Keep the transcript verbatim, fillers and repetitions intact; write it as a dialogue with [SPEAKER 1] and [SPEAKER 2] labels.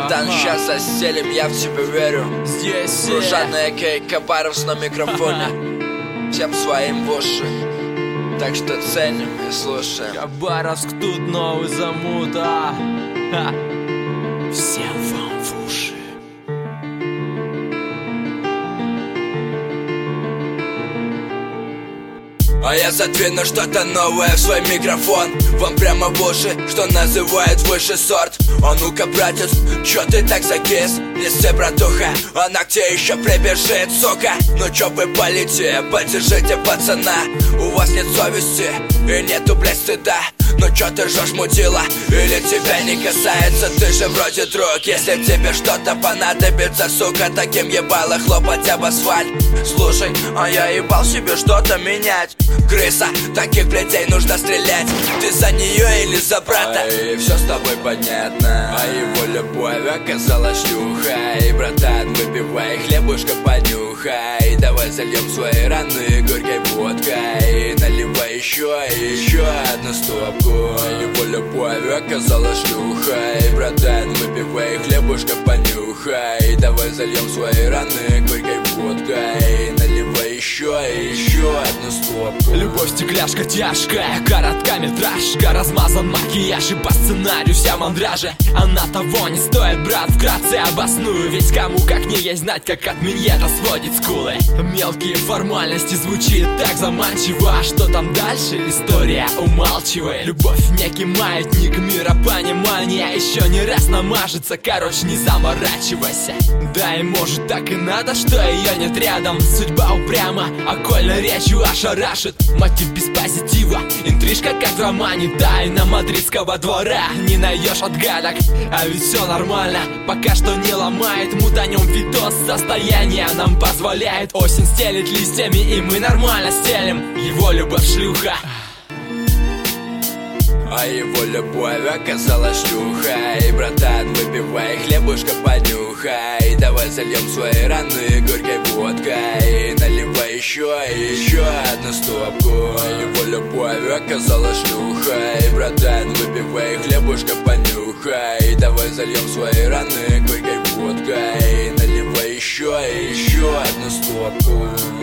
[SPEAKER 1] Братан, сейчас застелим, я в тебя верю.
[SPEAKER 2] Здесь
[SPEAKER 1] Ружаная Кей, Кабаровс на микрофоне. Всем своим в уши. Так что ценим и слушаем.
[SPEAKER 2] Хабаровск, тут новый замута. Всем вам в уши.
[SPEAKER 1] А я задвину что-то новое в свой микрофон. Вам прямо в уши, что называют высший сорт. А ну-ка, братец, чё ты так закис? Неси, братуха, она к тебе еще прибежит, сука. Ну чё вы полите, поддержите пацана. У вас нет совести и нету, блядь, стыда. Ну чё ты ржёшь, мудила? Или тебя не касается, ты же вроде друг. Если тебе что-то понадобится, сука, таким ебало хлопать об асфальт. Слушай, а я ебал себе что-то менять. Крыса, таких блядей нужно стрелять. Ты за нее или за брата? Ай, все с тобой понятно. А его любовь оказалась шлюхой. Братан, выпивай, хлебушка понюхай. Давай зальем свои раны горькой водкой. Наливай еще и еще одну стопку. Его любовь оказалась шлюхой. Братан, выпивай, хлебушка понюхай. Давай зальем свои раны горькой водкой. Наливай еще и еще одну стопку.
[SPEAKER 2] Любовь стекляшка тяжкая, короткометражка. Размазан макияж и по сценарию вся мандраже. Она того не стоит, брат, вкратце обосную. Ведь кому как не есть знать, как от миньета сводит скулы. Мелкие формальности звучит так заманчиво. А что там дальше? История умалчивает. Любовь некий маятник миропонимания. Еще не раз намажется, короче, не заморачивайся. Да и может так и надо, что ее нет рядом. Судьба упряма, окольной речью ошарашит. Мотив без позитива, интрижка как в романе. Тайна мадридского двора, не найдешь отгадок. А ведь все нормально, пока что не ломает. Мутанем видос, состояние нам позволяет. Осень стелит листьями, и мы нормально стелим. Его любовь шлюха.
[SPEAKER 1] А его любовь оказалась шлюхой. Братан, выпивай, хлебушка понюхай. Давай зальем свои раны горькой водкой. Наливай еще и еще одну стопку. А его любовь оказалась шлюхой. Братан, выпивай, хлебушка понюхай. Давай зальем свои раны горькой водкой. Наливай еще и еще одну стопку.